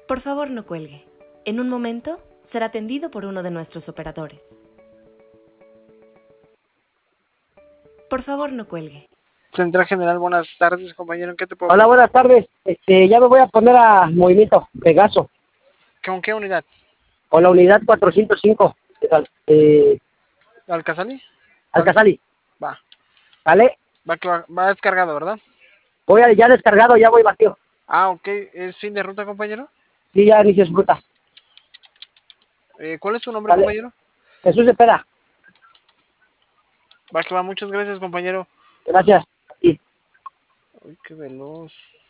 Por favor, no cuelgue. En un momento será atendido por uno de nuestros operadores. Por favor, no cuelgue. Central General, buenas tardes, compañero. ¿En qué te puedo Hola, apoyar? buenas tardes. Ya me voy a poner a movimiento Pegaso ¿Con qué unidad? con la unidad 405 ¿Alcazali? Alcazali. Va. ¿Vale? Va descargado, ¿verdad? Voy ya descargado, ya voy vacío. Ah, ok. ¿Es fin de ruta, compañero? Sí, ya inicio su ruta. ¿Cuál es tu nombre, ¿Vale? compañero? Jesús de Pera. Va que va. Muchas gracias, compañero. Gracias. Sí. Uy, qué veloz.